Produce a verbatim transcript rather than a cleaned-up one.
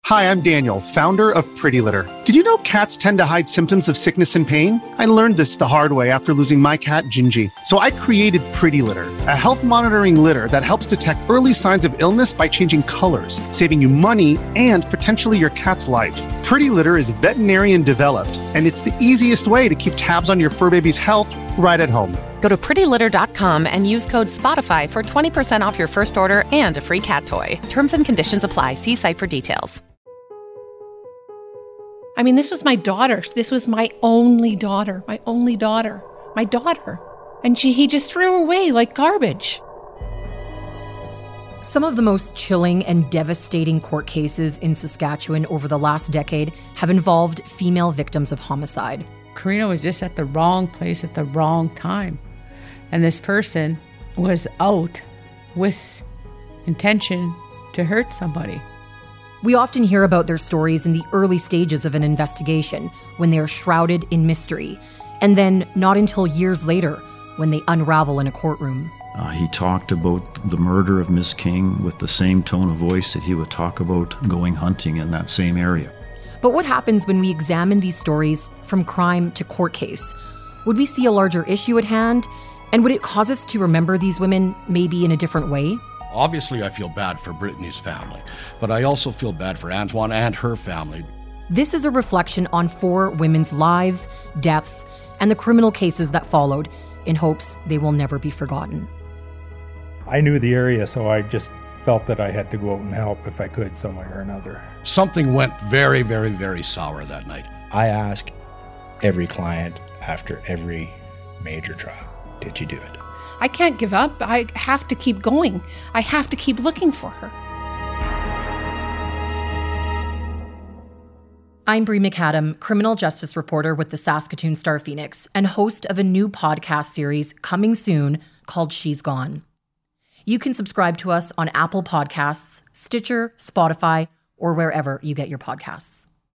Hi, I'm Daniel, founder of Pretty Litter. Did you know cats tend to hide symptoms of sickness and pain? I learned this the hard way after losing my cat, Gingy. So I created Pretty Litter, a health monitoring litter that helps detect early signs of illness by changing colors, saving you money and potentially your cat's life. Pretty Litter is veterinarian developed, and it's the easiest way to keep tabs on your fur baby's health right at home. Go to pretty litter dot com and use code SPOTIFY for twenty percent off your first order and a free cat toy. Terms and conditions apply. See site for details. I mean, this was my daughter. This was my only daughter, my only daughter, my daughter. And she, he just threw her away like garbage. Some of the most chilling and devastating court cases in Saskatchewan over the last decade have involved female victims of homicide. Karina was just at the wrong place at the wrong time. And this person was out with intention to hurt somebody. We often hear about their stories in the early stages of an investigation, when they are shrouded in mystery, and then not until years later when they unravel in a courtroom. Uh, he talked about the murder of Miss King with the same tone of voice that he would talk about going hunting in that same area. But what happens when we examine these stories from crime to court case? Would we see a larger issue at hand? And would it cause us to remember these women maybe in a different way? Obviously, I feel bad for Brittany's family, but I also feel bad for Antoine and her family. This is a reflection on four women's lives, deaths, and the criminal cases that followed, in hopes they will never be forgotten. I knew the area, so I just felt that I had to go out and help if I could some way or another. Something went very, very, very sour that night. I ask every client after every major trial, did you do it? I can't give up. I have to keep going. I have to keep looking for her. I'm Brie McAdam, criminal justice reporter with the Saskatoon Star Phoenix and host of a new podcast series coming soon called She's Gone. You can subscribe to us on Apple Podcasts, Stitcher, Spotify, or wherever you get your podcasts.